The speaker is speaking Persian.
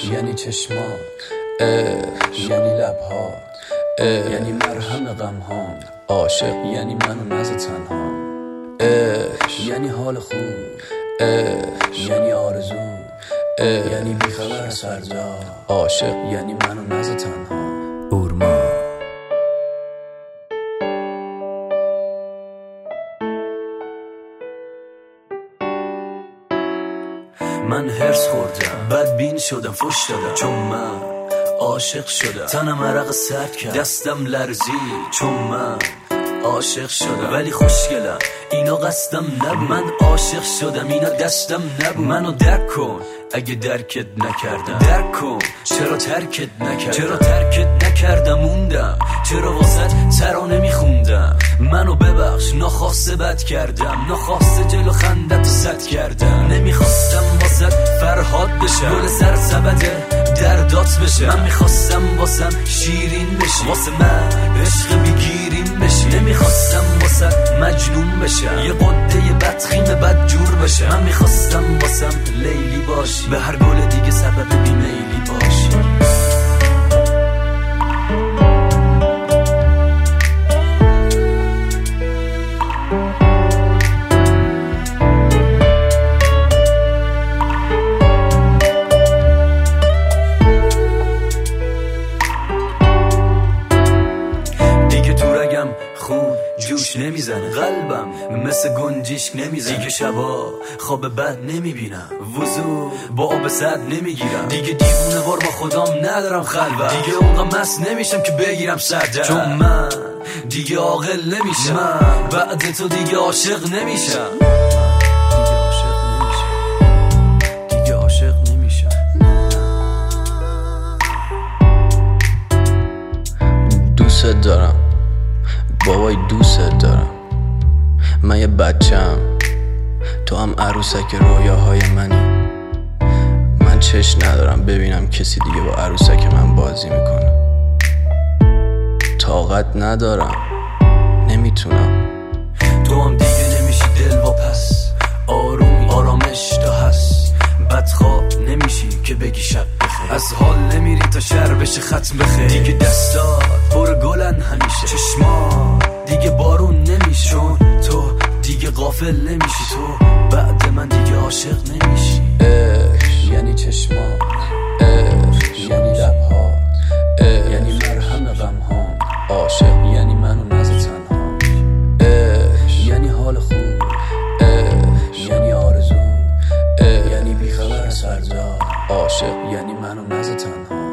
یعنی چشمات، یعنی لبهات، یعنی مرهم غمهام. عاشق یعنی من و نز تنها، یعنی حال خوب، یعنی آرزو، یعنی بیخبر از فردا. عاشق یعنی من و نز تنها. اورما من هرس خوردم، بدبین شدم، فش دادم، چون من عاشق شدم. تنم عرق سرد کرد، دستم لرزید، چون من عاشق شدم. ولی خوشگلم، اینا قصدم نبود. من عاشق شدم، اینا دستم نبود. منو درک کن اگه درکت نکردم، درک کن چرا ترکت نکردم. چرا ترکت نکردم موندم، چرا واسط ترانه میخوندم. منو ببخش ناخواسته بد کردم، ناخواسته جلو خندت سد کردم. نمیخواستم واسط فرهاد بشم، گل سر سبد دردات بشه. من میخواستم واسم شیرین بشی، واسه من عشق بیگیرین بشی. نمیخواستم واسط مجنون بشم، یه قده بدخیم بد جور بشه. من میخواستم واسم لیلی باشی، به هر گل دیگه سبب بیمیلی باشی. خون جوش نمیزنه، قلبم مثل گنجیشک نمیزنه. دیگه شبا خواب بد نمیبینم، وضو با آب سرد نمیگیرم. دیگه دیوونه وار با خودم ندارم خلوت. دیگه اونقدر مست نمیشم که بگیرم سردر، چون من دیگه عاقل نمیشم. من بعد تو دیگه عاشق نمیشم، دیگه عاشق نمیشم. دوست دارم بابای، دوست دارم. من یه بچم، تو هم عروسک رویاهای منی. من چشم ندارم ببینم کسی دیگه با عروسک من بازی میکنه. طاقت ندارم، نمیتونم. تو هم دیگه نمیشی دل واپس، آرومی آرامش تا هست. بدخواب نمیشی که بگی شب بخیر، از حال نمیری تا شر بشه ختم بخیر. دیگه دستات پر گلن همیشه، چشما دیگه بارون نمیشه. چون تو دیگه غافل نمیشی، تو بعد من دیگه عاشق نمیشی. یعنی چشمات، یعنی لبهات، یعنی مرهم غمهام. عاشق یعنی من و نز تنها، یعنی حال خوب، یعنی آرزو، یعنی بیخبر از فردا. عاشق یعنی من و نز تنها.